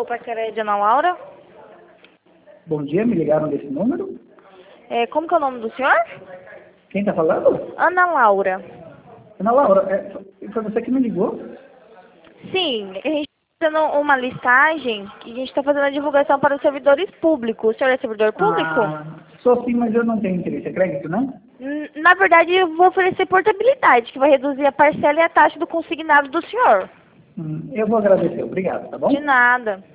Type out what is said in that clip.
Alô, parceria de Ana Laura? Bom dia, me ligaram desse número? Como que é o nome do senhor? Quem está falando? Ana Laura. Ana Laura, foi você que me ligou? Sim, a gente está fazendo uma listagem que a gente está fazendo a divulgação para os servidores públicos. O senhor é servidor público? Sou sim, mas eu não tenho interesse. É crédito, não? Na verdade, eu vou oferecer portabilidade, que vai reduzir a parcela e a taxa do consignado do senhor. Eu vou agradecer. Obrigado, tá bom? De nada.